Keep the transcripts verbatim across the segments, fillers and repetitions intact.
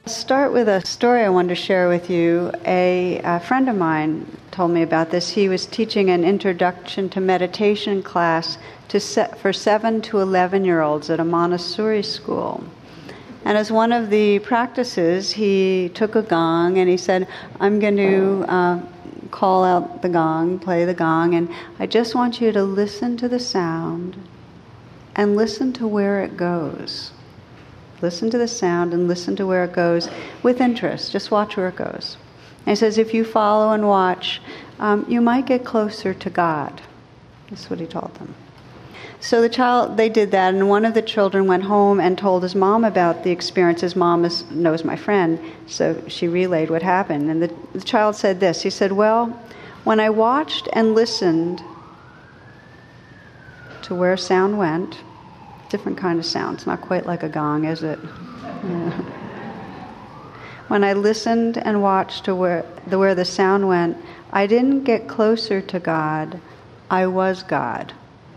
Start with a story I wanted to share with you. A, a friend of mine told me about this. He was teaching an introduction to meditation class to set for seven to eleven year olds at a Montessori school. And as one of the practices, he took a gong and he said, I'm going to uh, call out the gong, play the gong, and I just want you to listen to the sound and listen to where it goes. Listen to the sound and listen to where it goes with interest. Just watch where it goes. And he says, if you follow and watch, um, you might get closer to God. That's what he told them. So the child, they did that, and one of the children went home and told his mom about the experience. His mom is, knows my friend, so she relayed what happened. And the, the child said this. He said, well, when I watched and listened to where sound went, different kind of sound. It's not quite like a gong, is it? Yeah. When I listened and watched to where the where the sound went, I didn't get closer to God. I was God.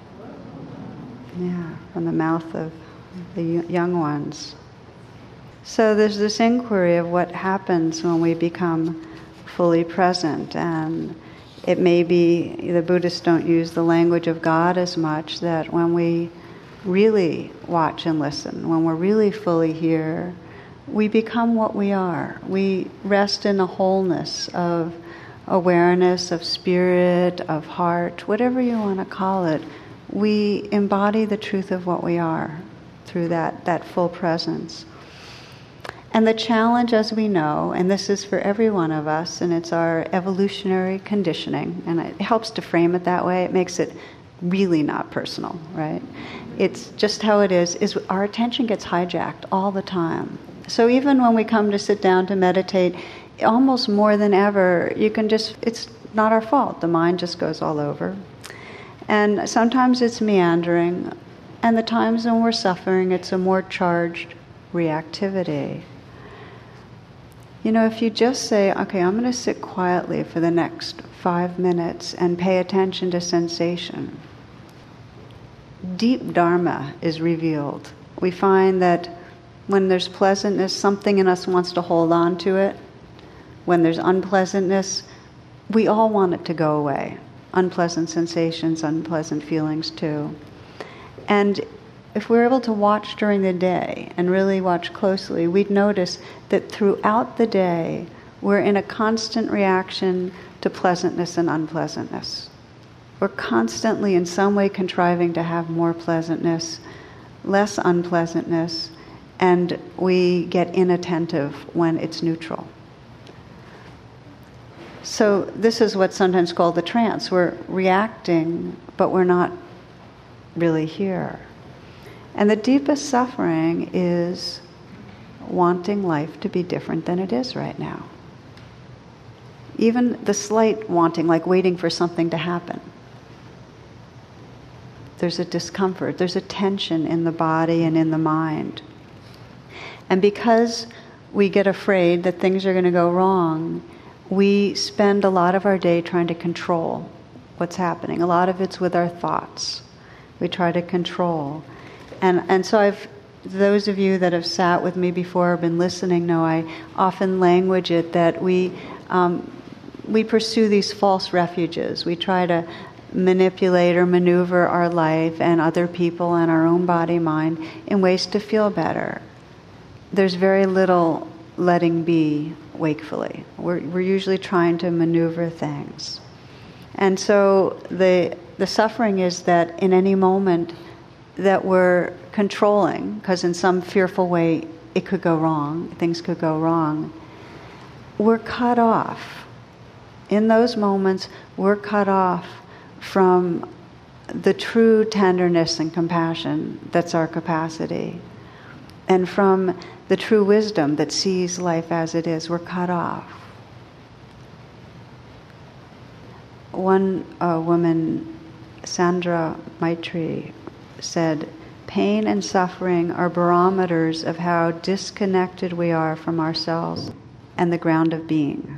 Yeah, from the mouth of the young ones. So there's this inquiry of what happens when we become fully present, and it may be the Buddhists don't use the language of God as much. That when we really watch and listen, when we're really fully here, we become what we are. We rest in a wholeness of awareness, of spirit, of heart, whatever you want to call it. We embody the truth of what we are through that, that full presence. And the challenge, as we know, and this is for every one of us, and it's our evolutionary conditioning, and it helps to frame it that way. It makes it really not personal, right? It's just how it is, is our attention gets hijacked all the time. So even when we come to sit down to meditate, almost more than ever, you can just, it's not our fault. The mind just goes all over. And sometimes it's meandering, and the times when we're suffering, it's a more charged reactivity. You know, if you just say, okay, I'm going to sit quietly for the next five minutes and pay attention to sensation, deep dharma is revealed. We find that when there's pleasantness, something in us wants to hold on to it. When there's unpleasantness, we all want it to go away. Unpleasant sensations, unpleasant feelings too. And if we're able to watch during the day and really watch closely, we'd notice that throughout the day, we're in a constant reaction to pleasantness and unpleasantness. We're constantly in some way contriving to have more pleasantness, less unpleasantness, and we get inattentive when it's neutral. So this is what's sometimes called the trance. We're reacting, but we're not really here. And the deepest suffering is wanting life to be different than it is right now. Even the slight wanting, like waiting for something to happen. There's a discomfort, there's a tension in the body and in the mind. And because we get afraid that things are going to go wrong, we spend a lot of our day trying to control what's happening. A lot of it's with our thoughts. We try to control. And and so I've, those of you that have sat with me before or been listening know I often language it that we um, we pursue these false refuges. We try to manipulate or maneuver our life and other people and our own body, mind in ways to feel better. There's very little letting be wakefully. We're we're usually trying to maneuver things. And so the the suffering is that in any moment that we're controlling, because in some fearful way it could go wrong, things could go wrong, we're cut off. In those moments, we're cut off from the true tenderness and compassion that's our capacity, and from the true wisdom that sees life as it is. We're cut off. One uh, woman, Sandra Maitri, said, pain and suffering are barometers of how disconnected we are from ourselves and the ground of being.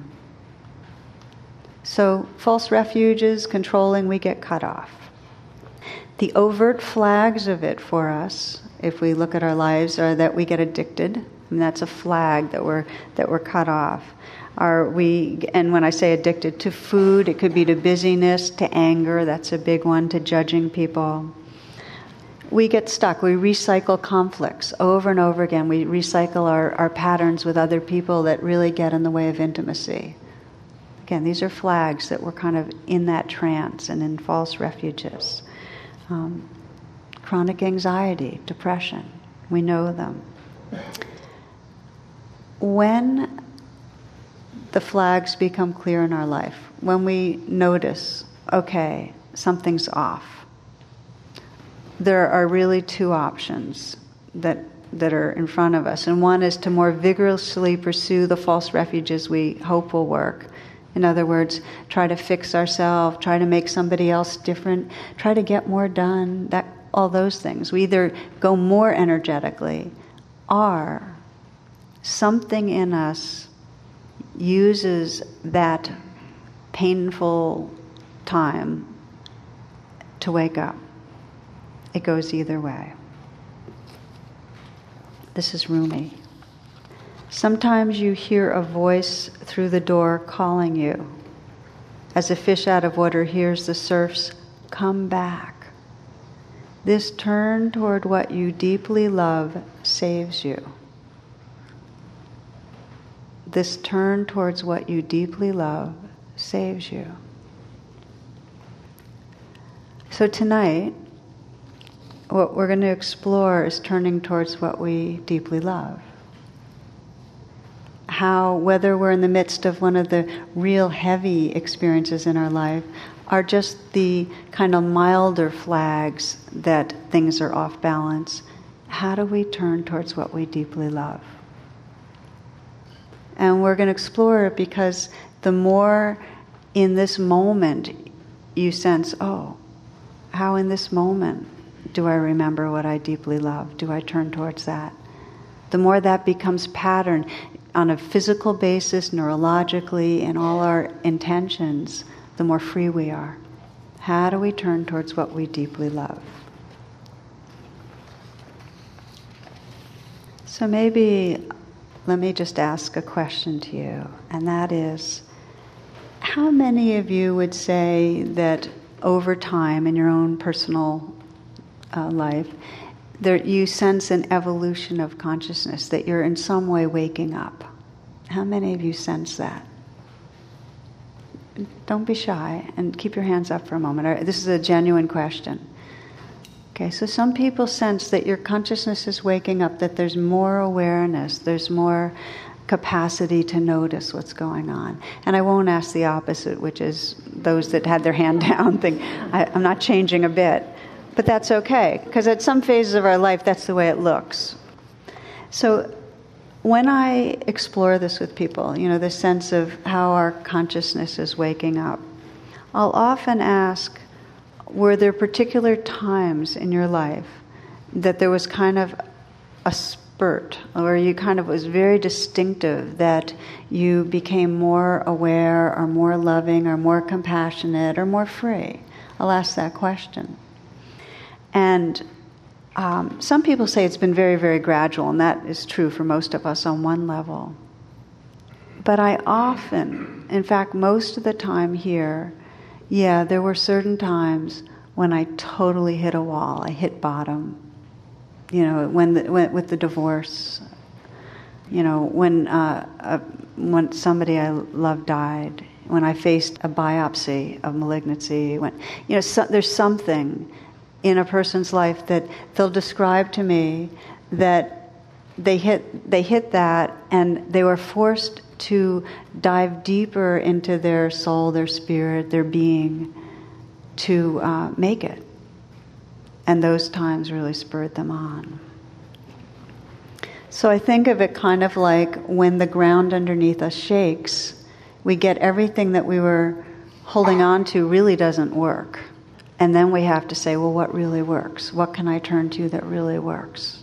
So false refuges, controlling, we get cut off. The overt flags of it for us if we look at our lives, are that we get addicted, and that's a flag that we're that we're cut off. Are we, and when I say addicted to food, it could be to busyness, to anger, that's a big one, to judging people. We get stuck. We recycle conflicts over and over again. We recycle our, our patterns with other people that really get in the way of intimacy. Again, these are flags that we're kind of in that trance and in false refuges. Um, chronic anxiety, depression, we know them. When the flags become clear in our life, when we notice, okay, something's off, there are really two options that that are in front of us. And one is to more vigorously pursue the false refuges we hope will work. In other words, try to fix ourselves, try to make somebody else different, try to get more done, that all those things. We either go more energetically, or something in us uses that painful time to wake up. It goes either way. This is Rumi. Sometimes you hear a voice through the door calling you, as a fish out of water hears the surf's come back. This turn toward what you deeply love saves you. This turn towards what you deeply love saves you. So tonight, what we're going to explore is turning towards what we deeply love. How, whether we're in the midst of one of the real heavy experiences in our life, are just the kind of milder flags that things are off balance. How do we turn towards what we deeply love? And we're going to explore it because the more in this moment you sense, oh, how in this moment do I remember what I deeply love? Do I turn towards that? The more that becomes pattern on a physical basis, neurologically, in all our intentions, the more free we are. How do we turn towards what we deeply love? So maybe let me just ask a question to you, and that is, how many of you would say that over time in your own personal uh, life, there you sense an evolution of consciousness, that you're in some way waking up? How many of you sense that? Don't be shy and keep your hands up for a moment. This is a genuine question. Okay, so some people sense that your consciousness is waking up, that there's more awareness, there's more capacity to notice what's going on. And I won't ask the opposite, which is those that had their hand down think, I, I'm not changing a bit. But that's okay, because at some phases of our life, that's the way it looks. So when I explore this with people, you know, the sense of how our consciousness is waking up, I'll often ask, were there particular times in your life that there was kind of a spurt, or you kind of was very distinctive, that you became more aware or more loving or more compassionate or more free? I'll ask that question. And um, some people say it's been very, very gradual, and that is true for most of us on one level. But I often, in fact, most of the time here, yeah, there were certain times when I totally hit a wall. I hit bottom. You know, when, the, when with the divorce. You know, when uh, uh, when somebody I loved died. When I faced a biopsy of malignancy. When you know, so, there's something in a person's life that they'll describe to me that they hit they hit that, and they were forced to dive deeper into their soul, their spirit, their being, to uh, make it. And those times really spurred them on. So I think of it kind of like when the ground underneath us shakes, we get everything that we were holding on to really doesn't work. And then we have to say, well, what really works? What can I turn to that really works?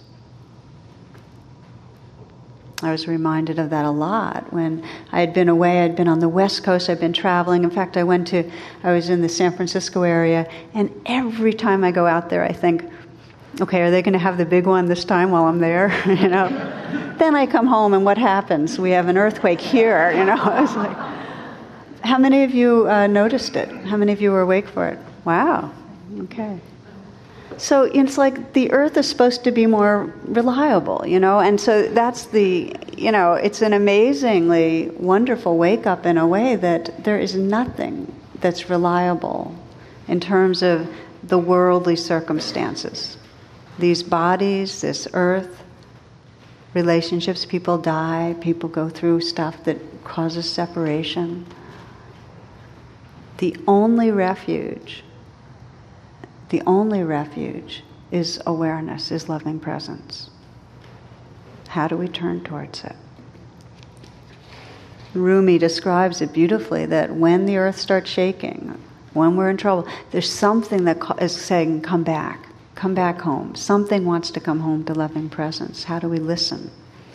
I was reminded of that a lot when I had been away. I'd been on the West Coast. I'd been traveling. In fact, I went to, I was in the San Francisco area, and every time I go out there, I think, Okay, are they going to have the big one this time while I'm there? You know. Then I come home, and what happens? We have an earthquake here. You know. I was like, how many of you uh, noticed it? How many of you were awake for it? Wow. Okay. So it's like the earth is supposed to be more reliable, you know, and so that's the, you know, it's an amazingly wonderful wake up in a way that there is nothing that's reliable in terms of the worldly circumstances. These bodies, this earth, relationships, people die, people go through stuff that causes separation. The only refuge The only refuge is awareness, is loving presence. How do we turn towards it? Rumi describes it beautifully, that when the earth starts shaking, when we're in trouble, there's something that is saying, come back, come back home. Something wants to come home to loving presence. How do we listen?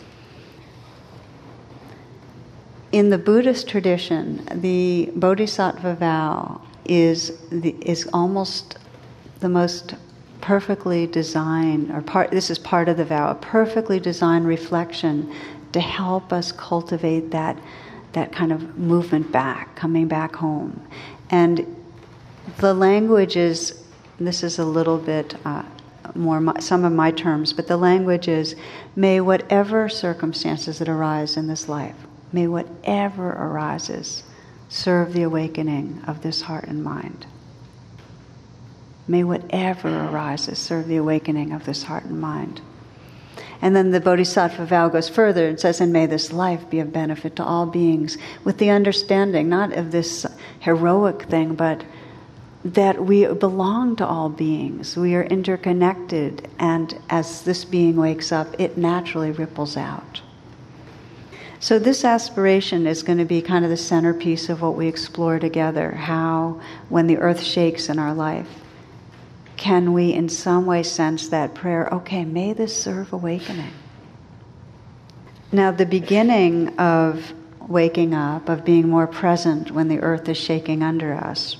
In the Buddhist tradition, the Bodhisattva vow is the, is almost the most perfectly designed, or part, this is part of the vow, a perfectly designed reflection to help us cultivate that, that kind of movement back, coming back home. And the language is, this is a little bit uh, more my, some of my terms, but the language is, may whatever circumstances that arise in this life, may whatever arises serve the awakening of this heart and mind. May whatever arises serve the awakening of this heart and mind. And then the Bodhisattva vow goes further and says, and may this life be of benefit to all beings, with the understanding, not of this heroic thing, but that we belong to all beings. We are interconnected, and as this being wakes up, it naturally ripples out. So this aspiration is going to be kind of the centerpiece of what we explore together, how, when the earth shakes in our life, can we in some way sense that prayer, okay, may this serve awakening. Now, the beginning of waking up, of being more present when the earth is shaking under us,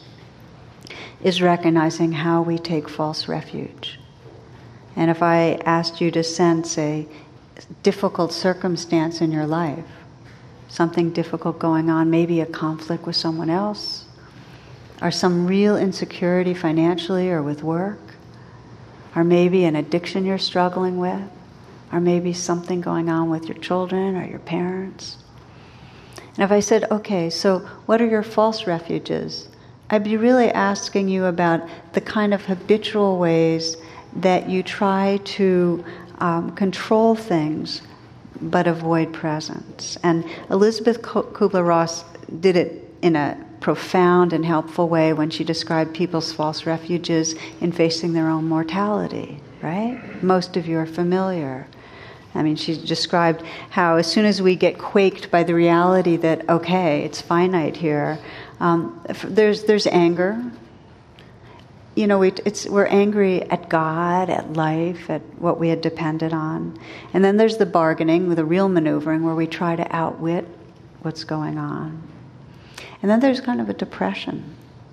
is recognizing how we take false refuge. And if I asked you to sense a difficult circumstance in your life, something difficult going on, maybe a conflict with someone else, or some real insecurity financially or with work, or maybe an addiction you're struggling with, or maybe something going on with your children or your parents. And if I said, okay, so what are your false refuges? I'd be really asking you about the kind of habitual ways that you try to um, control things but avoid presence. And Elizabeth Kubler-Ross did it in a profound and helpful way when she described people's false refuges in facing their own mortality, right? Most of you are familiar. I mean, she described how as soon as we get quaked by the reality that, okay, it's finite here, um, there's there's anger. You know, we, it's, we're angry at God, at life, at what we had depended on. And then there's the bargaining, the real maneuvering, where we try to outwit what's going on. And then there's kind of a depression.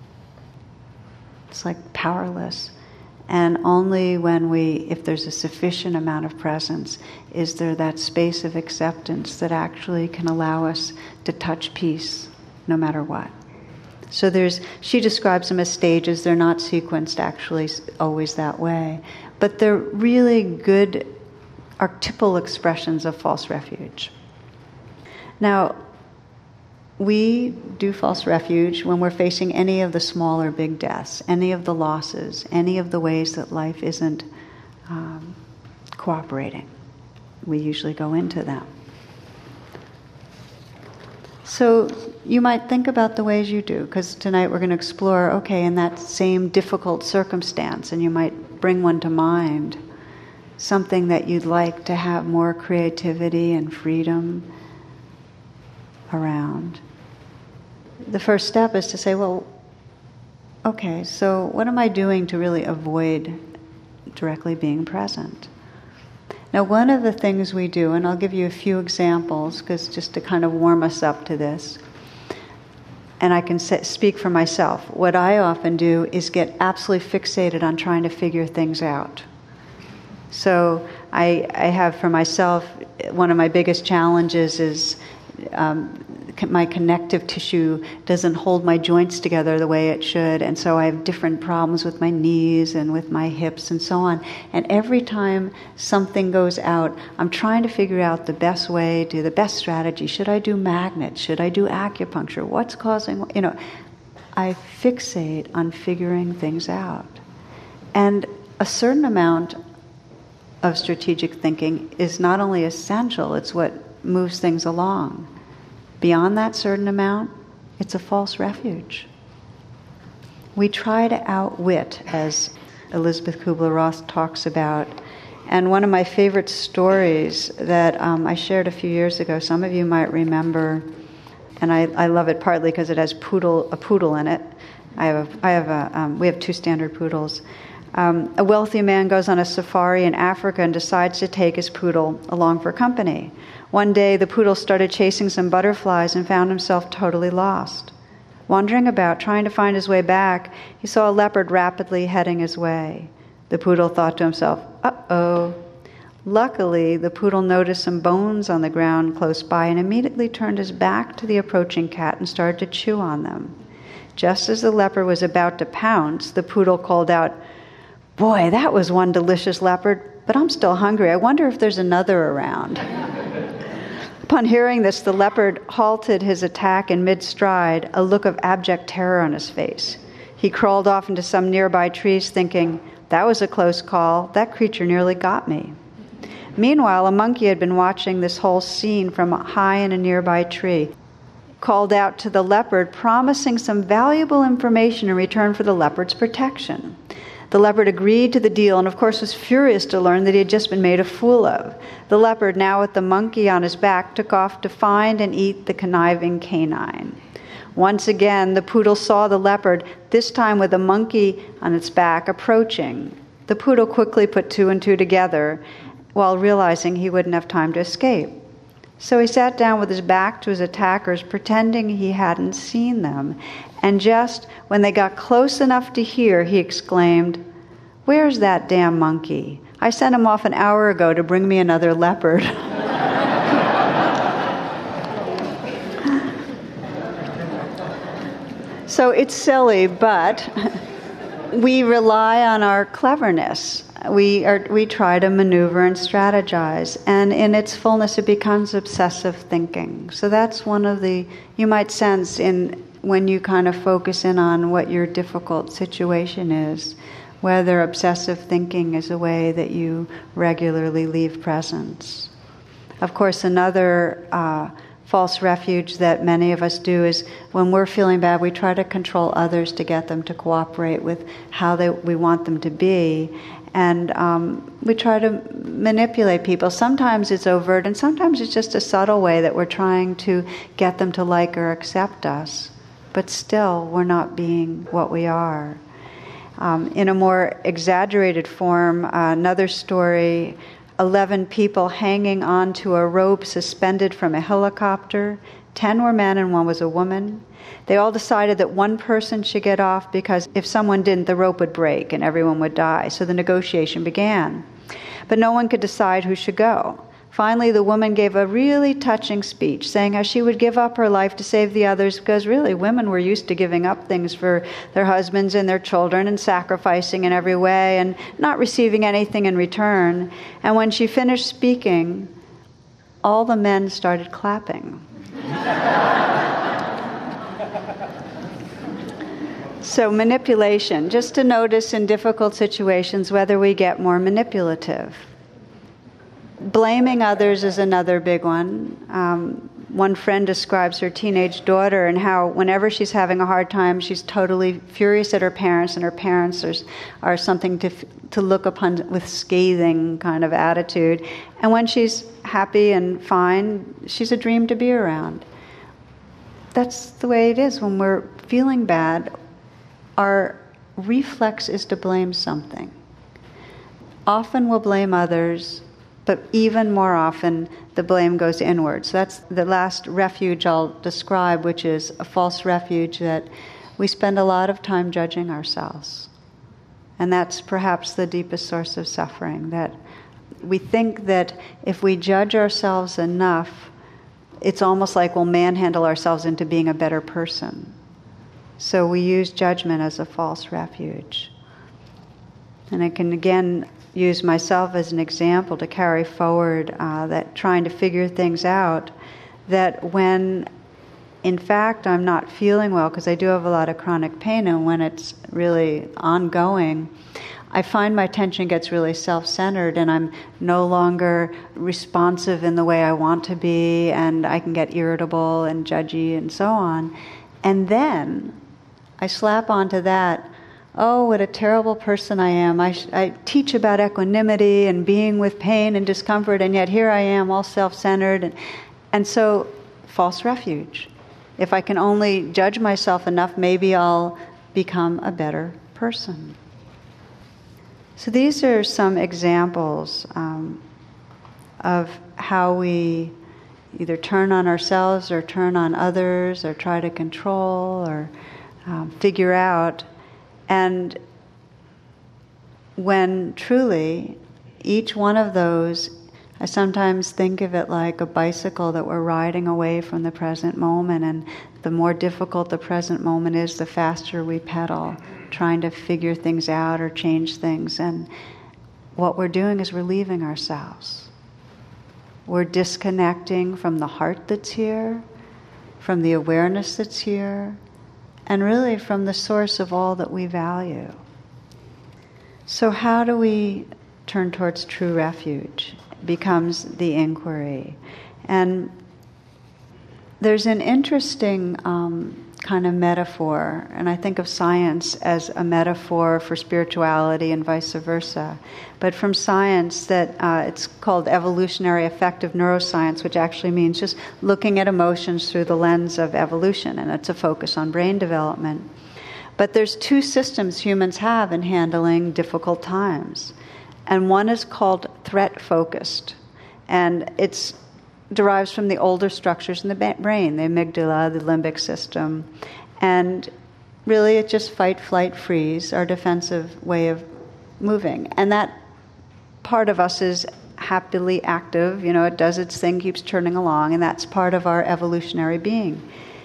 It's like powerless. And only when we, if there's a sufficient amount of presence, is there that space of acceptance that actually can allow us to touch peace no matter what. So there's, she describes them as stages. They're not sequenced actually always that way. But they're really good archetypal expressions of false refuge. Now, we do false refuge when we're facing any of the small or big deaths, any of the losses, any of the ways that life isn't um, cooperating. We usually go into them. So you might think about the ways you do, because tonight we're going to explore, okay, in that same difficult circumstance, and you might bring one to mind, something that you'd like to have more creativity and freedom around. The first step is to say, well, okay, so what am I doing to really avoid directly being present? Now, one of the things we do, and I'll give you a few examples, because just to kind of warm us up to this, and I can say, speak for myself, what I often do is get absolutely fixated on trying to figure things out. So I, I have for myself, one of my biggest challenges is um, my connective tissue doesn't hold my joints together the way it should, and so I have different problems with my knees and with my hips and so on. And every time something goes out, I'm trying to figure out the best way, do the best strategy. Should I do magnets? Should I do acupuncture? What's causing, you know, I fixate on figuring things out. And a certain amount of strategic thinking is not only essential, it's what moves things along. Beyond that certain amount, it's a false refuge. We try to outwit, as Elizabeth Kubler-Ross talks about. And one of my favorite stories that um, I shared a few years ago, some of you might remember, and I, I love it partly because it has poodle a poodle in it. I have a, I have a um, we have two standard poodles. Um, a wealthy man goes on a safari in Africa and decides to take his poodle along for company. One day, the poodle started chasing some butterflies and found himself totally lost. Wandering about, trying to find his way back, he saw a leopard rapidly heading his way. The poodle thought to himself, uh-oh. Luckily, the poodle noticed some bones on the ground close by and immediately turned his back to the approaching cat and started to chew on them. Just as the leopard was about to pounce, the poodle called out, "Boy, that was one delicious leopard, but I'm still hungry. I wonder if there's another around." Upon hearing this, the leopard halted his attack in mid-stride, a look of abject terror on his face. He crawled off into some nearby trees thinking, "That was a close call. That creature nearly got me." Meanwhile, a monkey had been watching this whole scene from high in a nearby tree. Called out to the leopard, promising some valuable information in return for the leopard's protection. The leopard agreed to the deal and, of course, was furious to learn that he had just been made a fool of. The leopard, now with the monkey on his back, took off to find and eat the conniving canine. Once again, the poodle saw the leopard, this time with a monkey on its back, approaching. The poodle quickly put two and two together while realizing he wouldn't have time to escape. So he sat down with his back to his attackers, pretending he hadn't seen them. And just when they got close enough to hear, he exclaimed, "Where's that damn monkey? I sent him off an hour ago to bring me another leopard." So it's silly, but we rely on our cleverness. We are we try to maneuver and strategize, and in its fullness it becomes obsessive thinking. So that's one of the, you might sense in when you kind of focus in on what your difficult situation is, whether obsessive thinking is a way that you regularly leave presence. Of course, another uh, false refuge that many of us do is when we're feeling bad, we try to control others to get them to cooperate with how they, we want them to be. And um, we try to manipulate people. Sometimes it's overt, and sometimes it's just a subtle way that we're trying to get them to like or accept us. But still, we're not being what we are. Um, in a more exaggerated form, uh, another story, eleven people hanging onto a rope suspended from a helicopter. Ten were men and one was a woman. They all decided that one person should get off because if someone didn't, the rope would break and everyone would die. So the negotiation began. But no one could decide who should go. Finally, the woman gave a really touching speech, saying how she would give up her life to save the others because really women were used to giving up things for their husbands and their children and sacrificing in every way and not receiving anything in return. And when she finished speaking, all the men started clapping. So manipulation, just to notice in difficult situations whether we get more manipulative. Blaming others is another big one. Um, one friend describes her teenage daughter and how whenever she's having a hard time, she's totally furious at her parents, and her parents are, are something to to look upon with scathing kind of attitude. And when she's happy and fine, she's a dream to be around. That's the way it is when we're feeling bad. Our reflex is to blame something. Often we'll blame others, but even more often the blame goes inward. So that's the last refuge I'll describe, which is a false refuge that we spend a lot of time judging ourselves. And that's perhaps the deepest source of suffering, that we think that if we judge ourselves enough, it's almost like we'll manhandle ourselves into being a better person. So we use judgment as a false refuge. And I can again use myself as an example to carry forward uh, that trying to figure things out, that when in fact I'm not feeling well, because I do have a lot of chronic pain, and when it's really ongoing, I find my attention gets really self-centered and I'm no longer responsive in the way I want to be, and I can get irritable and judgy and so on. And then I slap onto that, oh, what a terrible person I am. I, sh- I teach about equanimity and being with pain and discomfort, and yet here I am all self-centered. And, and so, false refuge. If I can only judge myself enough, maybe I'll become a better person. So these are some examples um, of how we either turn on ourselves or turn on others or try to control or um, figure out. And when truly each one of those, I sometimes think of it like a bicycle that we're riding away from the present moment, and the more difficult the present moment is, the faster we pedal, trying to figure things out or change things. And what we're doing is we're leaving ourselves. We're disconnecting from the heart that's here, from the awareness that's here, and really from the source of all that we value. So how do we turn towards true refuge? It becomes the inquiry. And there's an interesting um, kind of metaphor, and I think of science as a metaphor for spirituality and vice versa. But from science, that uh, it's called evolutionary affective neuroscience, which actually means just looking at emotions through the lens of evolution, and it's a focus on brain development. But there's two systems humans have in handling difficult times, and one is called threat-focused, and it's derives from the older structures in the brain, the amygdala, the limbic system. And really it's just fight, flight, freeze, our defensive way of moving. And that part of us is happily active, you know, it does its thing, keeps turning along, and that's part of our evolutionary being.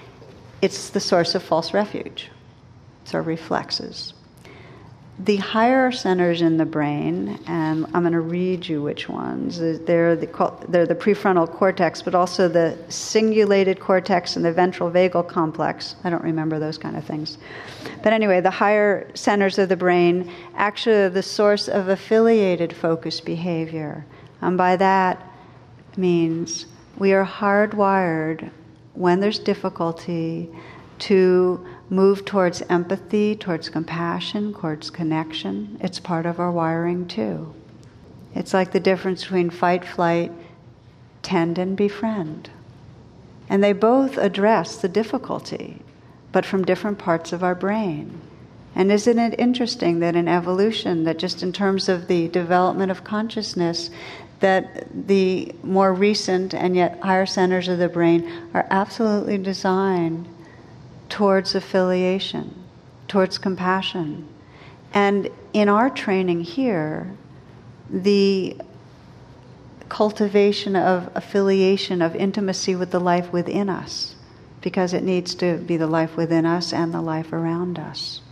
It's the source of false refuge. It's our reflexes. The higher centers in the brain, and I'm going to read you which ones, they're the, they're the prefrontal cortex, but also the cingulated cortex and the ventral vagal complex. I don't remember those kind of things. But anyway, the higher centers of the brain actually are the source of affiliated focused behavior. And by that means we are hardwired when there's difficulty to move towards empathy, towards compassion, towards connection. It's part of our wiring too. It's like the difference between fight, flight, tend, and befriend. And they both address the difficulty, but from different parts of our brain. And isn't it interesting that in evolution, that just in terms of the development of consciousness, that the more recent and yet higher centers of the brain are absolutely designed towards affiliation, towards compassion. And in our training here, the cultivation of affiliation, of intimacy with the life within us, because it needs to be the life within us and the life around us.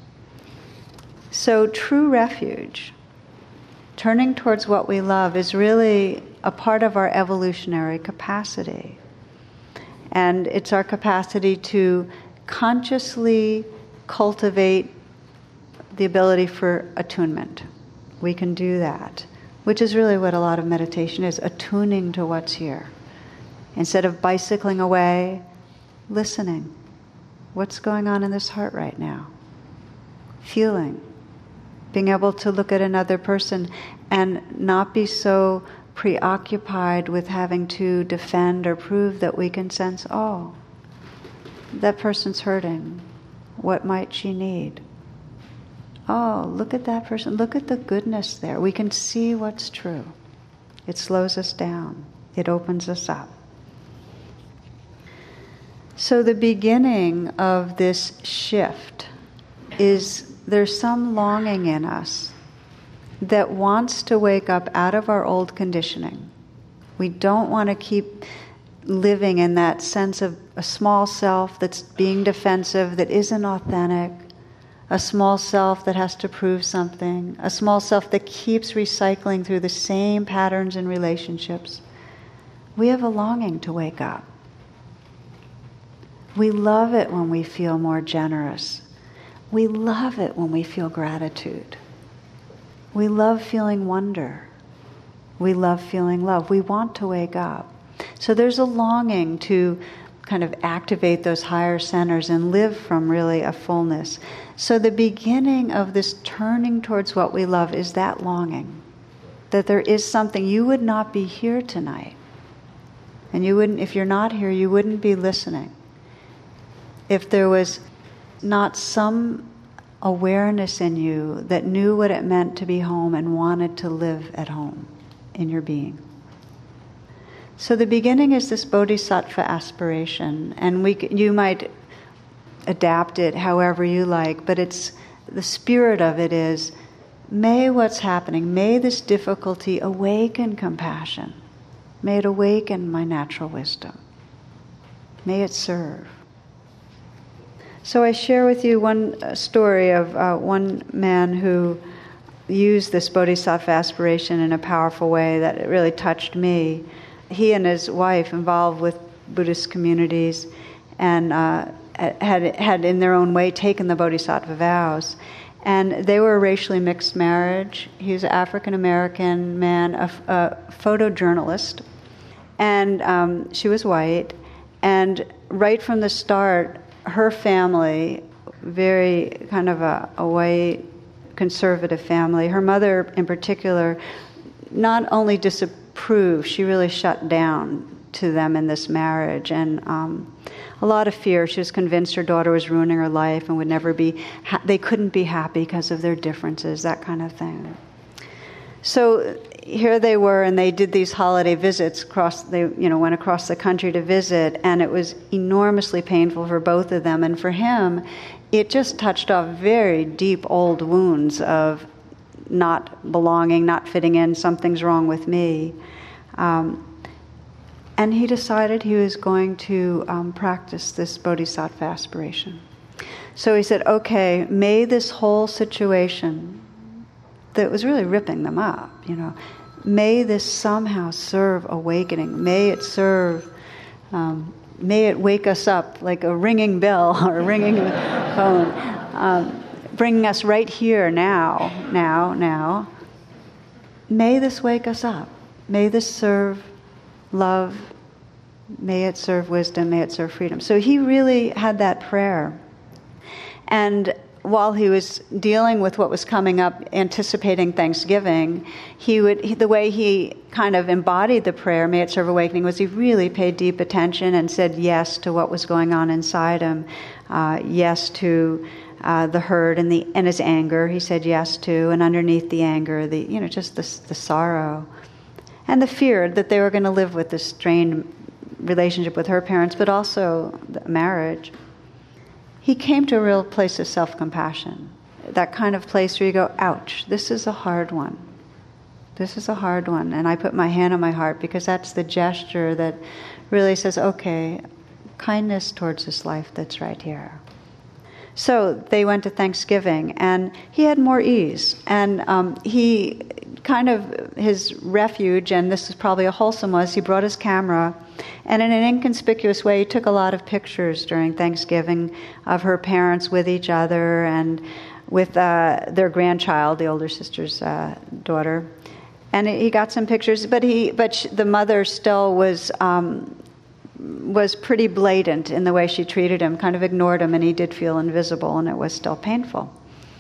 So true refuge, turning towards what we love, is really a part of our evolutionary capacity. And it's our capacity to consciously cultivate the ability for attunement. We can do that, which is really what a lot of meditation is, attuning to what's here. Instead of bicycling away, listening. What's going on in this heart right now? Feeling. Being able to look at another person and not be so preoccupied with having to defend or prove that we can sense, oh, that person's hurting. What might she need? Oh, look at that person. Look at the goodness there. We can see what's true. It slows us down. It opens us up. So the beginning of this shift is there's some longing in us that wants to wake up out of our old conditioning. We don't want to keep living in that sense of a small self that's being defensive, that isn't authentic, a small self that has to prove something, a small self that keeps recycling through the same patterns and relationships. We have a longing to wake up. We love it when we feel more generous. We love it when we feel gratitude. We love feeling wonder. We love feeling love. We want to wake up. So there's a longing to kind of activate those higher centers and live from really a fullness. So the beginning of this turning towards what we love is that longing, that there is something. You would not be here tonight. And you wouldn't, if you're not here, you wouldn't be listening. If there was not some awareness in you that knew what it meant to be home and wanted to live at home in your being. So the beginning is this bodhisattva aspiration, and we you might adapt it however you like, but it's the spirit of it is, may what's happening, may this difficulty awaken compassion. May it awaken my natural wisdom. May it serve. So I share with you one story of uh, one man who used this bodhisattva aspiration in a powerful way that it really touched me. He and his wife, involved with Buddhist communities, and uh, had had in their own way taken the bodhisattva vows. And they were a racially mixed marriage. He was an African-American man, a, a photojournalist, and um, she was white. And right from the start, her family, very kind of a, a white conservative family, her mother in particular, not only disapproved, she really shut down to them in this marriage, and um, a lot of fear. She was convinced her daughter was ruining her life and would never be, ha- they couldn't be happy because of their differences, that kind of thing. So here they were, and they did these holiday visits across, they you know went across the country to visit, and it was enormously painful for both of them. And for him, it just touched off very deep old wounds of not belonging, not fitting in, something's wrong with me. Um, and he decided he was going to um, practice this bodhisattva aspiration. So he said, okay, may this whole situation that was really ripping them up, you know, may this somehow serve awakening. May it serve, um, may it wake us up like a ringing bell or a ringing phone, um, bringing us right here now, now, now. May this wake us up. May this serve love. May it serve wisdom. May it serve freedom. So he really had that prayer. And while he was dealing with what was coming up, anticipating Thanksgiving, he would he, the way he kind of embodied the prayer, may it serve awakening, was he really paid deep attention and said yes to what was going on inside him, uh, yes to uh, the hurt and the and his anger. He said yes to, and underneath the anger, the you know just the the sorrow, and the fear that they were going to live with this strained relationship with her parents, but also the marriage. He came to a real place of self-compassion, that kind of place where you go, ouch, this is a hard one. This is a hard one. And I put my hand on my heart because that's the gesture that really says, okay, kindness towards this life that's right here. So they went to Thanksgiving, and he had more ease. And um, he kind of, his refuge, and this is probably a wholesome was, he brought his camera, and in an inconspicuous way, he took a lot of pictures during Thanksgiving of her parents with each other and with uh, their grandchild, the older sister's uh, daughter. And he got some pictures, but he, but she, the mother still was um, was pretty blatant in the way she treated him, kind of ignored him, and he did feel invisible, and it was still painful.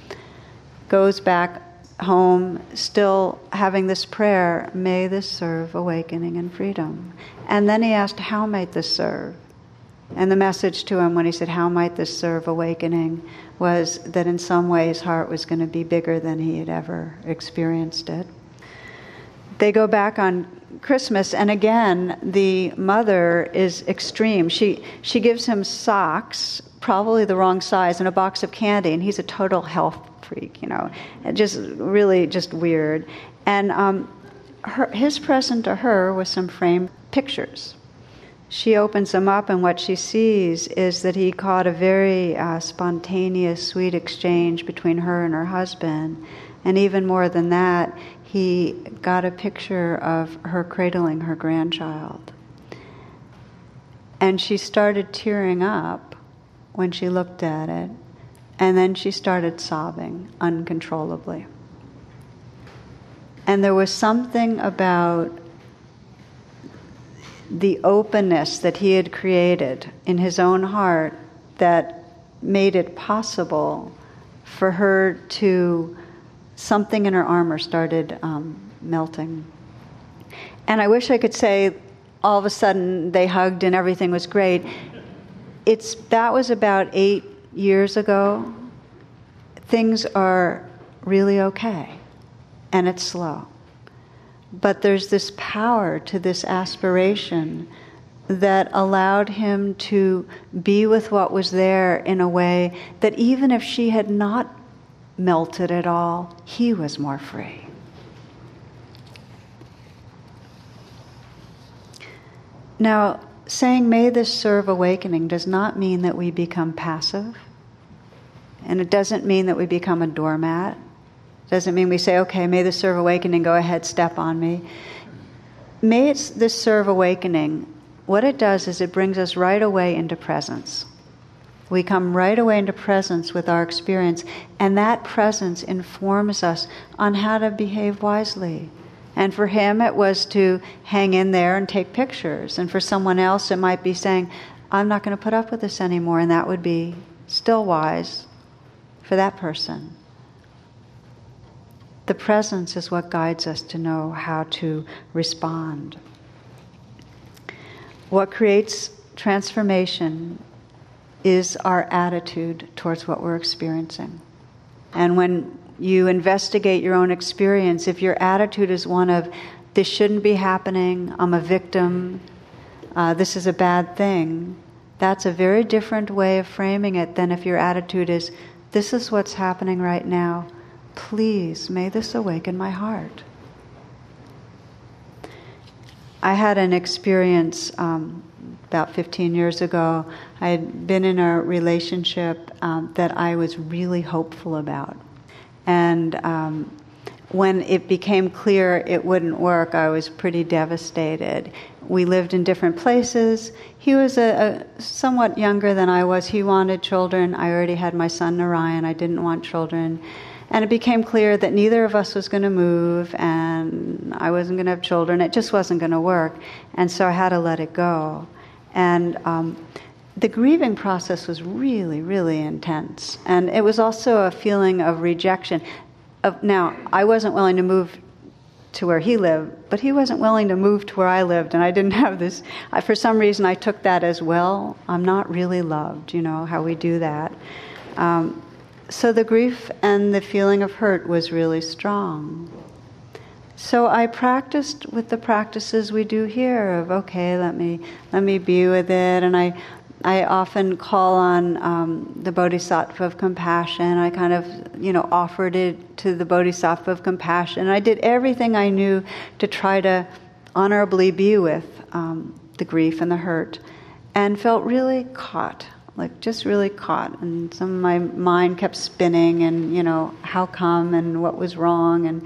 Goes back home, still having this prayer, may this serve awakening and freedom. And then he asked, how might this serve? And the message to him when he said, how might this serve awakening, was that in some way his heart was going to be bigger than he had ever experienced it. they go back on Christmas, and again, the mother is extreme. She she gives him socks, probably the wrong size, and a box of candy, and he's a total health freak, you know, just really just weird. And um, her, his present to her was some framed pictures. She opens them up, and what she sees is that he caught a very uh, spontaneous, sweet exchange between her and her husband. And even more than that, he got a picture of her cradling her grandchild. And she started tearing up when she looked at it, and then she started sobbing uncontrollably. And there was something about the openness that he had created in his own heart that made it possible for her to, something in her armor started um, melting. And I wish I could say all of a sudden they hugged and everything was great. It's that was about eight years ago. Things are really okay, and it's slow. But there's this power to this aspiration that allowed him to be with what was there in a way that even if she had not melted at all, he was more free. Now, saying, "May this serve awakening," does not mean that we become passive. And it doesn't mean that we become a doormat. Doesn't mean we say, "Okay, may this serve awakening, go ahead, step on me." May it's this serve awakening, what it does is it brings us right away into presence. We come right away into presence with our experience, and that presence informs us on how to behave wisely. And for him, it was to hang in there and take pictures. And for someone else, it might be saying, "I'm not going to put up with this anymore," and that would be still wise for that person. The presence is what guides us to know how to respond. What creates transformation is our attitude towards what we're experiencing. And when you investigate your own experience, if your attitude is one of, "This shouldn't be happening, I'm a victim, uh, this is a bad thing," that's a very different way of framing it than if your attitude is, "This is what's happening right now. Please, may this awaken my heart." I had an experience um, about fifteen years ago. I had been in a relationship um, that I was really hopeful about. And um, when it became clear it wouldn't work, I was pretty devastated. We lived in different places. He was a, a somewhat younger than I was. He wanted children. I already had my son Narayan. I didn't want children. And it became clear that neither of us was going to move, and I wasn't going to have children. It just wasn't going to work. And so I had to let it go. And um, the grieving process was really, really intense. And it was also a feeling of rejection. Of, now, I wasn't willing to move to where he lived, but he wasn't willing to move to where I lived, and I didn't have this. I, for some reason, I took that as, well, I'm not really loved, you know, how we do that. Um, So the grief and the feeling of hurt was really strong. So I practiced with the practices we do here of, okay, let me let me be with it. And I I often call on um, the Bodhisattva of compassion. I kind of, you know, offered it to the Bodhisattva of compassion. I did everything I knew to try to honorably be with um, the grief and the hurt, and felt really caught. Like just really caught, and some of my mind kept spinning, and you know, how come, and what was wrong. And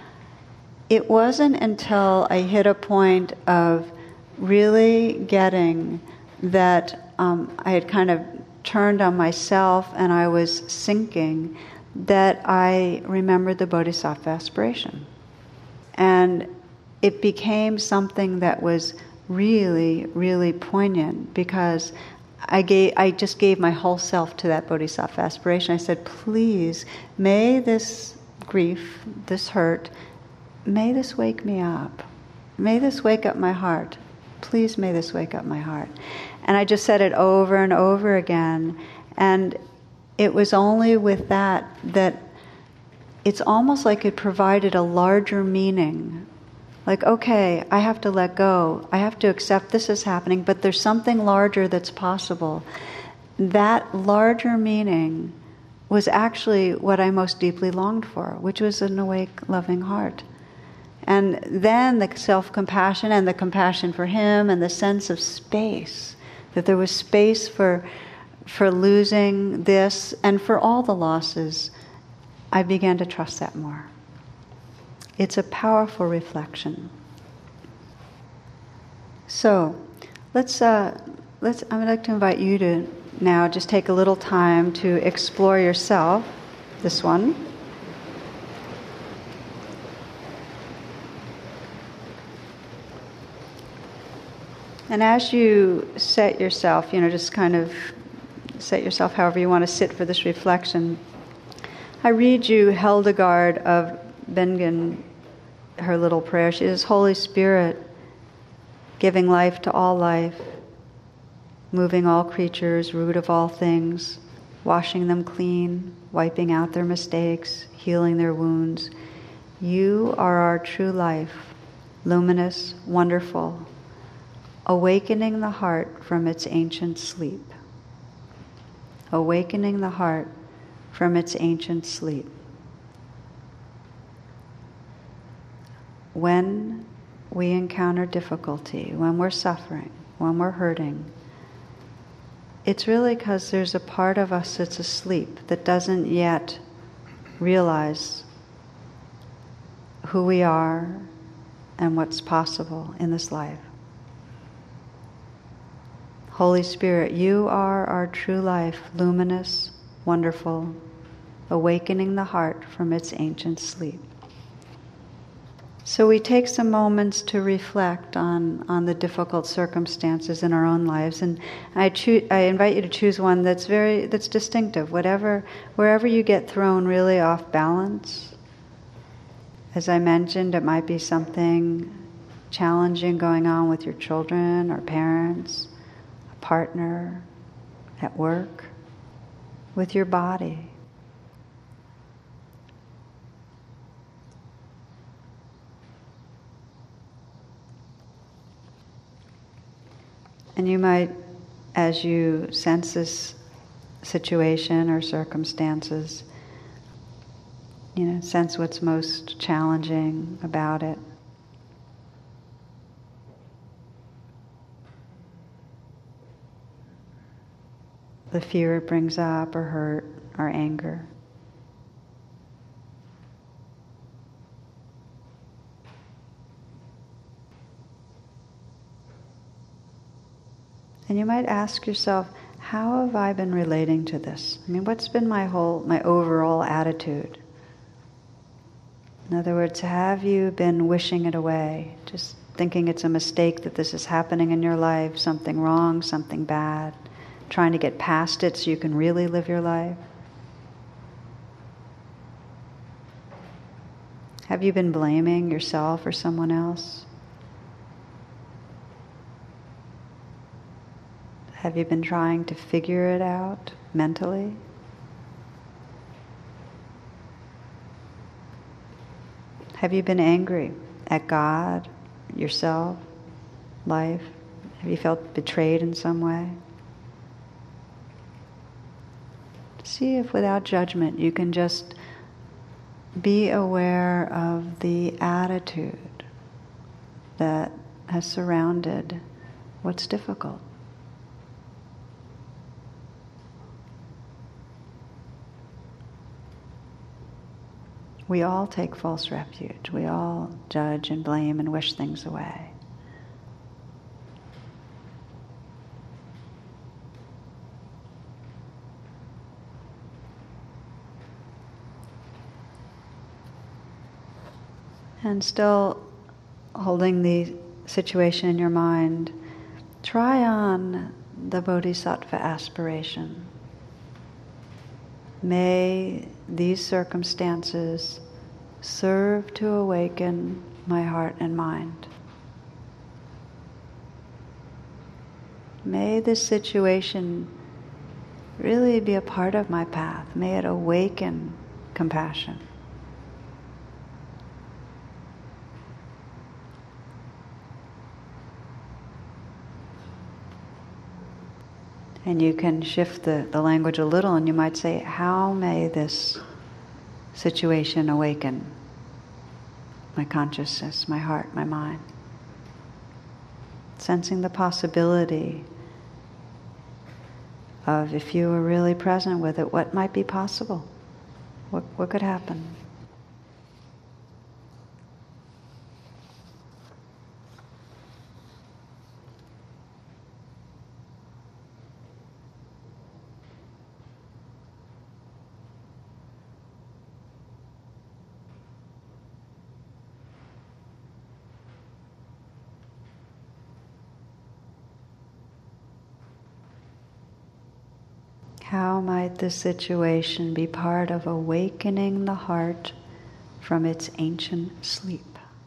it wasn't until I hit a point of really getting that um, I had kind of turned on myself and I was sinking, that I remembered the Bodhisattva aspiration. And it became something that was really, really poignant, because I gave, I just gave my whole self to that Bodhisattva aspiration. I said, please, may this grief, this hurt, may this wake me up. May this wake up my heart. Please, may this wake up my heart. And I just said it over and over again. And it was only with that that it's almost like it provided a larger meaning Like, okay, I have to let go. I have to accept this is happening, but there's something larger that's possible. That larger meaning was actually what I most deeply longed for, which was an awake, loving heart. And then the self-compassion and the compassion for him and the sense of space, that there was space for, for losing this and for all the losses, I began to trust that more. It's a powerful reflection. So, let's, uh, let's, I would like to invite you to now just take a little time to explore yourself, this one. And as you set yourself, you know, just kind of set yourself however you want to sit for this reflection, I read you Hildegard of Bingen, her little prayer. She says, Holy Spirit, giving life to all life, moving all creatures, root of all things, washing them clean, wiping out their mistakes, healing their wounds. You are our true life, luminous, wonderful, awakening the heart from its ancient sleep. Awakening the heart from its ancient sleep. When we encounter difficulty, when we're suffering, when we're hurting, it's really because there's a part of us that's asleep, that doesn't yet realize who we are and what's possible in this life. Holy Spirit, you are our true life, luminous, wonderful, awakening the heart from its ancient sleep. So we take some moments to reflect on, on the difficult circumstances in our own lives, and I choo- I invite you to choose one that's very that's distinctive. Whatever, wherever you get thrown really off balance. As I mentioned, it might be something challenging going on with your children or parents, a partner, at work, with your body. And you might, as you sense this situation or circumstances, you know, sense what's most challenging about it. The fear it brings up, or hurt, or anger. And you might ask yourself, how have I been relating to this? I mean, what's been my whole, my overall attitude? In other words, have you been wishing it away, just thinking it's a mistake that this is happening in your life, something wrong, something bad, trying to get past it so you can really live your life? Have you been blaming yourself or someone else? Have you been trying to figure it out mentally? Have you been angry at God, yourself, life? Have you felt betrayed in some way? See if without judgment you can just be aware of the attitude that has surrounded what's difficult. We all take false refuge. We all judge and blame and wish things away. And still holding the situation in your mind, try on the Bodhisattva aspiration. May these circumstances serve to awaken my heart and mind. May this situation really be a part of my path. May it awaken compassion. And you can shift the, the language a little and you might say, how may this situation awaken my consciousness, my heart, my mind? Sensing the possibility of, if you were really present with it, what might be possible? What, what could happen? How might this situation be part of awakening the heart from its ancient sleep?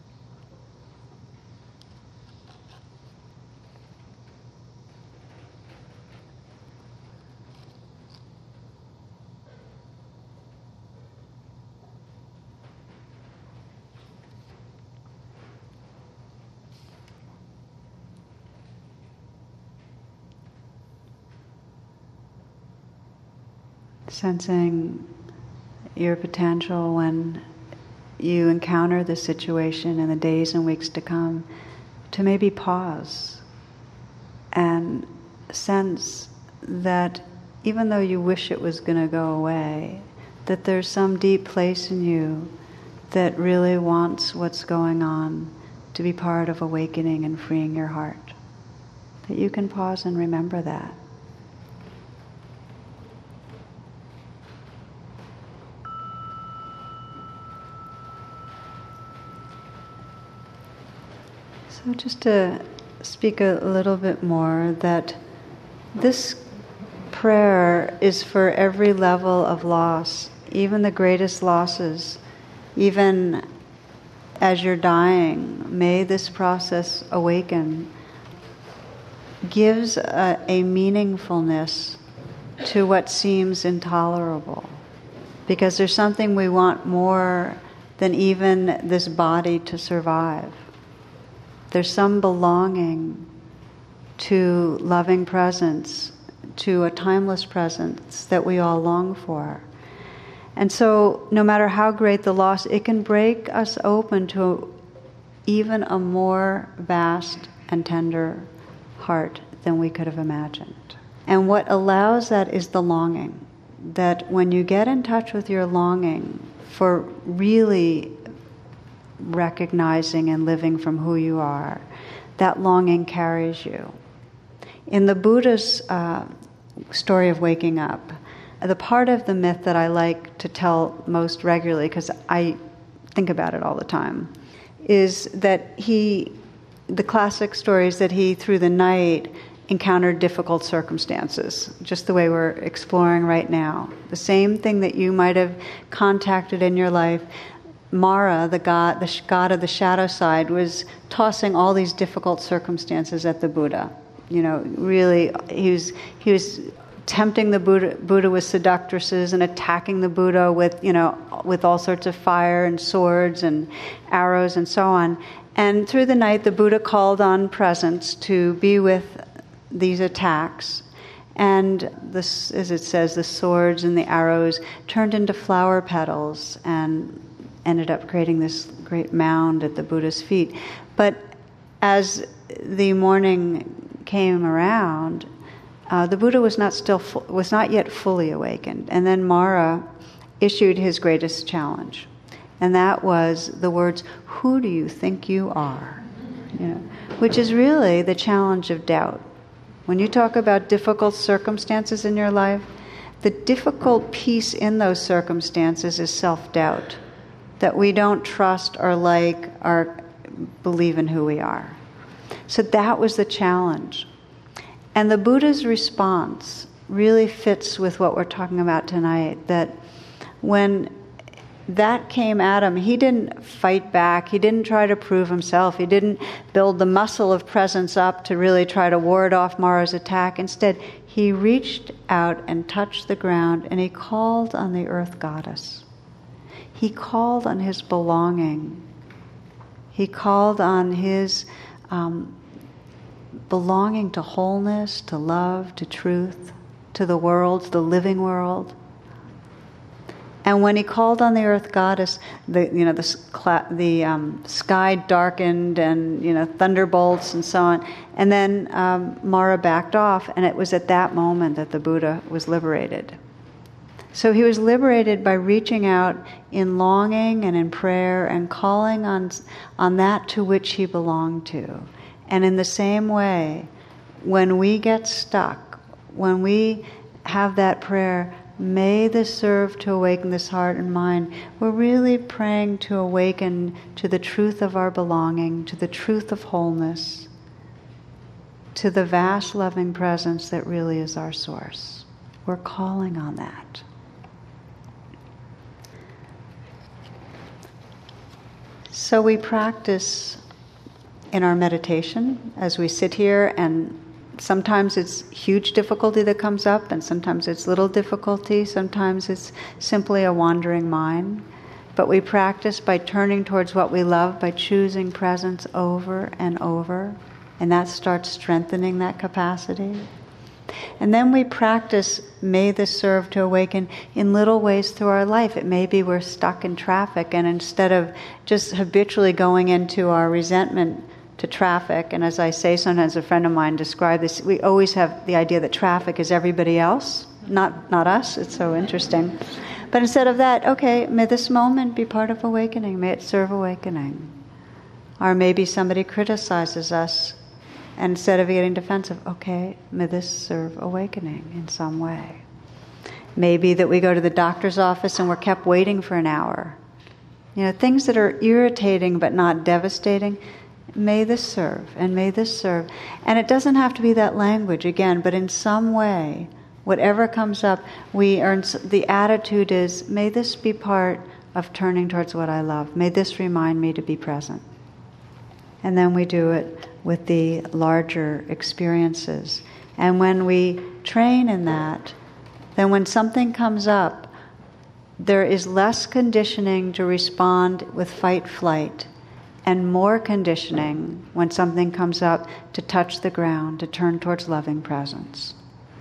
Sensing your potential when you encounter this situation in the days and weeks to come, to maybe pause and sense that even though you wish it was going to go away, that there's some deep place in you that really wants what's going on to be part of awakening and freeing your heart. That you can pause and remember that. So just to speak a little bit more, that this prayer is for every level of loss, even the greatest losses. Even as you're dying, may this process awaken, gives a, a meaningfulness to what seems intolerable. Because there's something we want more than even this body to survive. There's some belonging to loving presence, to a timeless presence that we all long for. And so, no matter how great the loss, it can break us open to even a more vast and tender heart than we could have imagined. And what allows that is the longing. That when you get in touch with your longing for really recognizing and living from who you are, that longing carries you. In the Buddha's uh, story of waking up, the part of the myth that I like to tell most regularly, because I think about it all the time, is that he, the classic story is that he, through the night, encountered difficult circumstances, just the way we're exploring right now. The same thing that you might have contacted in your life. Mara, the god, the god of the shadow side, was tossing all these difficult circumstances at the Buddha. You know, really, he was he was tempting the Buddha, Buddha with seductresses and attacking the Buddha with, you know, with all sorts of fire and swords and arrows and so on. And through the night, the Buddha called on presence to be with these attacks. And this, as it says, the swords and the arrows turned into flower petals and ended up creating this great mound at the Buddha's feet. But as the morning came around, uh, the Buddha was not still fu- was not yet fully awakened. And then Mara issued his greatest challenge, and that was the words, "Who do you think you are?" You know, which is really the challenge of doubt. When you talk about difficult circumstances in your life, the difficult piece in those circumstances is self-doubt. That we don't trust or like or believe in who we are. So that was the challenge. And the Buddha's response really fits with what we're talking about tonight, that when that came at him, he didn't fight back, he didn't try to prove himself, he didn't build the muscle of presence up to really try to ward off Mara's attack. Instead, he reached out and touched the ground and he called on the earth goddess. He called on his belonging. He called on his um, belonging to wholeness, to love, to truth, to the world, the living world. And when he called on the earth goddess, the you know the cla- the um, sky darkened, and you know thunderbolts and so on. And then um, Mara backed off, and it was at that moment that the Buddha was liberated. So he was liberated by reaching out in longing and in prayer and calling on on that to which he belonged to. And in the same way, when we get stuck, when we have that prayer, may this serve to awaken this heart and mind, we're really praying to awaken to the truth of our belonging, to the truth of wholeness, to the vast loving presence that really is our source. We're calling on that. So we practice in our meditation as we sit here, and sometimes it's huge difficulty that comes up, and sometimes it's little difficulty, sometimes it's simply a wandering mind. But we practice by turning towards what we love, by choosing presence over and over, and that starts strengthening that capacity. And then we practice, may this serve to awaken in little ways through our life. It may be we're stuck in traffic, and instead of just habitually going into our resentment to traffic, and as I say sometimes, a friend of mine described this, we always have the idea that traffic is everybody else, not not us. It's so interesting. But instead of that, okay, may this moment be part of awakening, may it serve awakening. Or maybe somebody criticizes us, and instead of getting defensive, okay, may this serve awakening in some way. Maybe that we go to the doctor's office and we're kept waiting for an hour. You know, things that are irritating but not devastating, may this serve, and may this serve. And it doesn't have to be that language, again, but in some way, whatever comes up, we earn, the attitude is, may this be part of turning towards what I love. May this remind me to be present. And then we do it with the larger experiences. And when we train in that, then when something comes up, there is less conditioning to respond with fight-flight, and more conditioning when something comes up to touch the ground, to turn towards loving presence.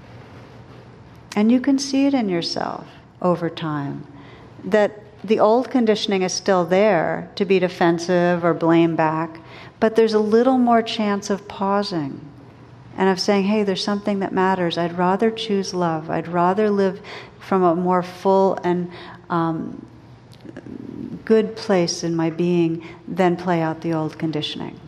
And you can see it in yourself over time, that the old conditioning is still there to be defensive or blame back, but there's a little more chance of pausing and of saying, hey, there's something that matters. I'd rather choose love. I'd rather live from a more full and um, good place in my being than play out the old conditioning.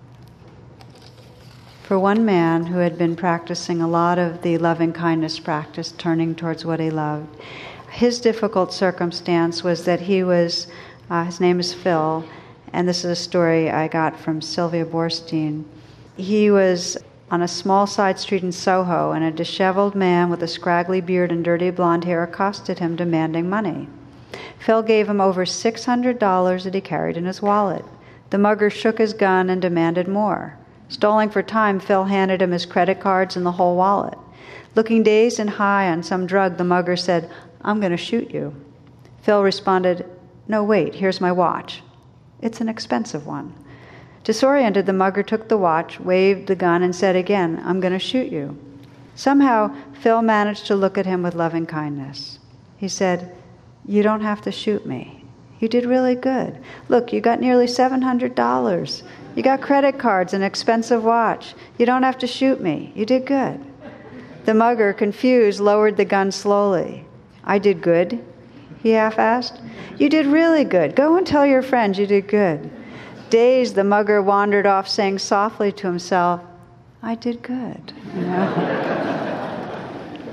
For one man who had been practicing a lot of the loving kindness practice, turning towards what he loved, his difficult circumstance was that he was, uh, his name is Phil, and this is a story I got from Sylvia Borstein. He was on a small side street in Soho, and a disheveled man with a scraggly beard and dirty blonde hair accosted him, demanding money. Phil gave him over six hundred dollars that he carried in his wallet. The mugger shook his gun and demanded more. Stalling for time, Phil handed him his credit cards and the whole wallet. Looking dazed and high on some drug, the mugger said, I'm going to shoot you. Phil responded, no, wait, here's my watch. It's an expensive one. Disoriented, the mugger took the watch, waved the gun, and said again, I'm going to shoot you. Somehow, Phil managed to look at him with loving kindness. He said, you don't have to shoot me. You did really good. Look, you got nearly seven hundred dollars. You got credit cards, an expensive watch. You don't have to shoot me. You did good. The mugger, confused, lowered the gun slowly. I did good, he half-asked. You did really good. Go and tell your friends you did good. Dazed, the mugger wandered off, saying softly to himself, I did good. You know?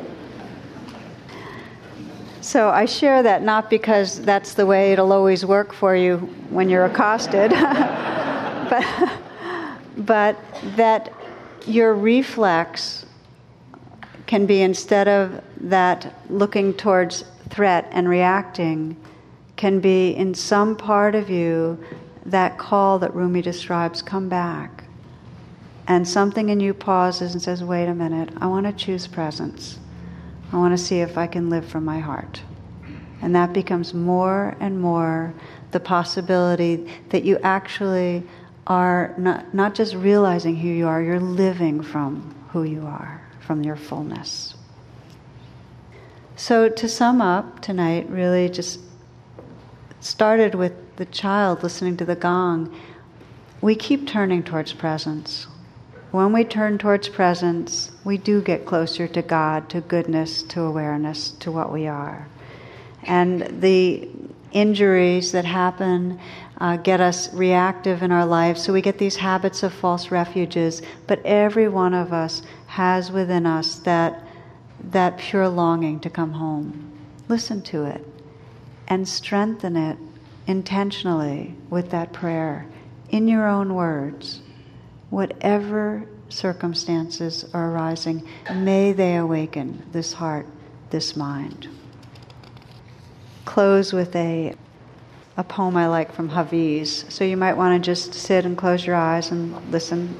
So I share that not because that's the way it'll always work for you when you're accosted, but, but that your reflex can be, instead of that looking towards threat and reacting, can be in some part of you that call that Rumi describes, come back. And something in you pauses and says, wait a minute, I want to choose presence. I want to see if I can live from my heart. And that becomes more and more the possibility that you actually are not, not just realizing who you are, you're living from who you are, from your fullness. So to sum up tonight, really just started with the child listening to the gong. We keep turning towards presence. When we turn towards presence, we do get closer to God, to goodness, to awareness, to what we are. And the injuries that happen uh, get us reactive in our lives, so we get these habits of false refuges. But every one of us has within us that, that pure longing to come home. Listen to it and strengthen it intentionally with that prayer in your own words. Whatever circumstances are arising, may they awaken this heart, this mind. Close with a, a poem I like from Hafiz. So you might want to just sit and close your eyes and listen.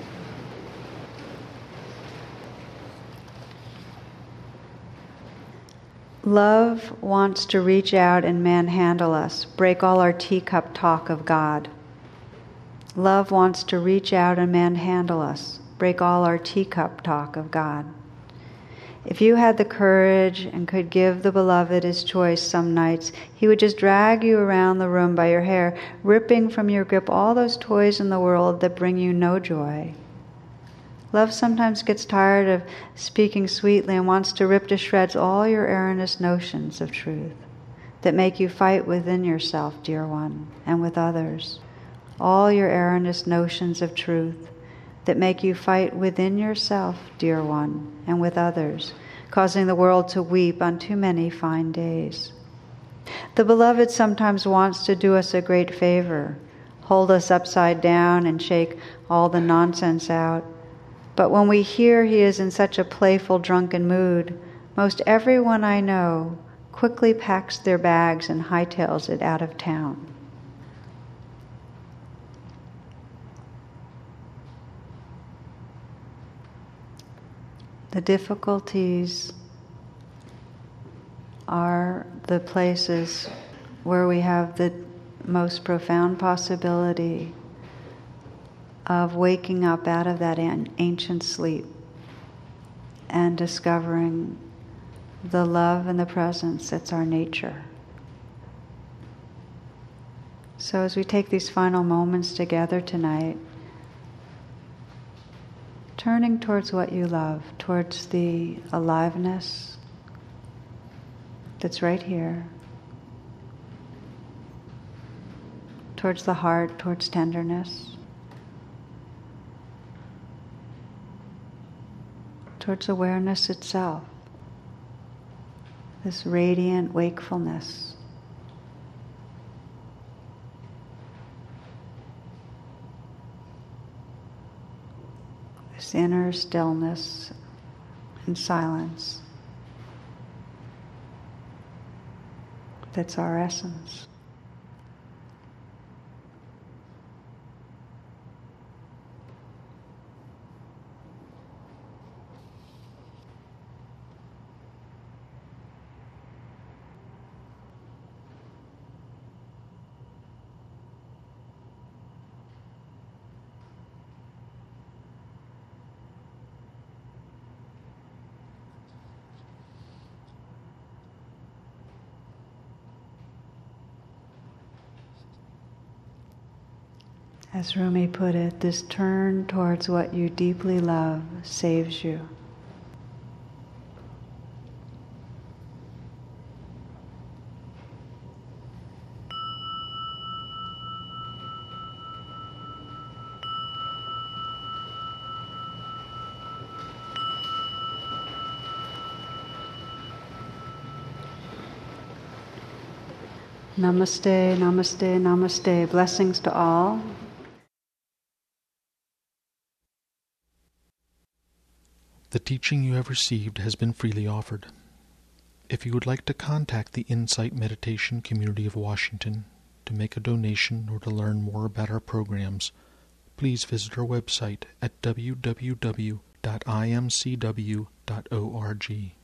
Love wants to reach out and manhandle us, break all our teacup talk of God. Love wants to reach out and manhandle us, break all our teacup talk of God. If you had the courage and could give the beloved his choice some nights, he would just drag you around the room by your hair, ripping from your grip all those toys in the world that bring you no joy. Love sometimes gets tired of speaking sweetly and wants to rip to shreds all your erroneous notions of truth that make you fight within yourself, dear one, and with others. All your erroneous notions of truth that make you fight within yourself, dear one, and with others, causing the world to weep on too many fine days. The beloved sometimes wants to do us a great favor, hold us upside down and shake all the nonsense out. But when we hear he is in such a playful, drunken mood, most everyone I know quickly packs their bags and hightails it out of town. The difficulties are the places where we have the most profound possibility of waking up out of that ancient sleep and discovering the love and the presence that's our nature. So as we take these final moments together tonight, turning towards what you love, towards the aliveness that's right here, towards the heart, towards tenderness, towards awareness itself, this radiant wakefulness. This inner stillness and silence that's our essence. As Rumi put it, this turn towards what you deeply love saves you. Namaste, namaste, namaste. Blessings to all. The teaching you have received has been freely offered. If you would like to contact the Insight Meditation Community of Washington to make a donation or to learn more about our programs, please visit our website at w w w dot i m c w dot org.